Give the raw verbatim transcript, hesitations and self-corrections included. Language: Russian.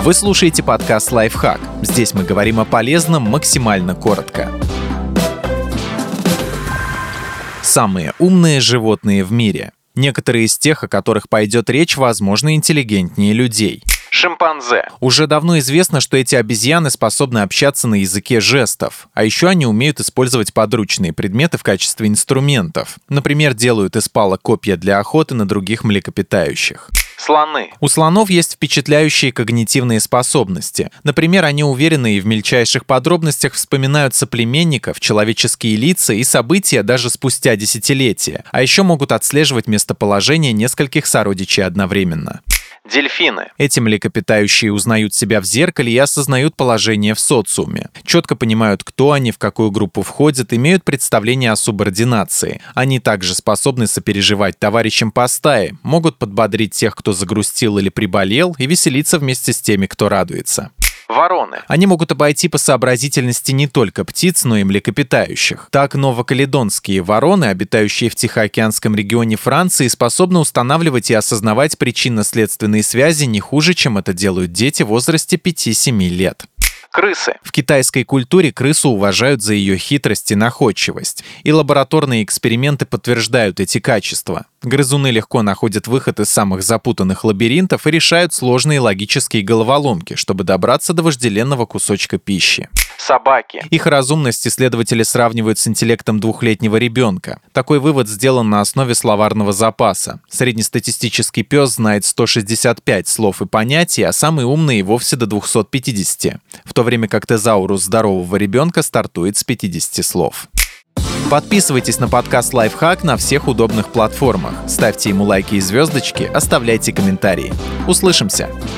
Вы слушаете подкаст «Лайфхак». Здесь мы говорим о полезном максимально коротко. Самые умные животные в мире. Некоторые из тех, о которых пойдет речь, возможно, интеллигентнее людей. Шимпанзе. Уже давно известно, что эти обезьяны способны общаться на языке жестов, а еще они умеют использовать подручные предметы в качестве инструментов. Например, делают из палок копья для охоты на других млекопитающих. Слоны. У слонов есть впечатляющие когнитивные способности. Например, они уверены и в мельчайших подробностях вспоминают соплеменников, человеческие лица и события даже спустя десятилетия, а еще могут отслеживать местоположение нескольких сородичей одновременно. Дельфины. Эти млекопитающие узнают себя в зеркале и осознают положение в социуме. Четко понимают, кто они, в какую группу входят, имеют представление о субординации. Они также способны сопереживать товарищам по стае, могут подбодрить тех, кто загрустил или приболел, и веселиться вместе с теми, кто радуется. Вороны. Они могут обойти по сообразительности не только птиц, но и млекопитающих. Так, новокаледонские вороны, обитающие в Тихоокеанском регионе Франции, способны устанавливать и осознавать причинно-следственные связи не хуже, чем это делают дети в возрасте пяти-семи лет. Крысы. В китайской культуре крысу уважают за ее хитрость и находчивость. И лабораторные эксперименты подтверждают эти качества. Грызуны легко находят выход из самых запутанных лабиринтов и решают сложные логические головоломки, чтобы добраться до вожделенного кусочка пищи. Собаки. Их разумность исследователи сравнивают с интеллектом двухлетнего ребенка. Такой вывод сделан на основе словарного запаса. Среднестатистический пес знает сто шестьдесят пять слов и понятий, а самый умный и вовсе до двухсот пятидесяти. В то время как тезаурус здорового ребенка стартует с пятидесяти слов. Подписывайтесь на подкаст «Лайфхак» на всех удобных платформах. Ставьте ему лайки и звездочки, оставляйте комментарии. Услышимся!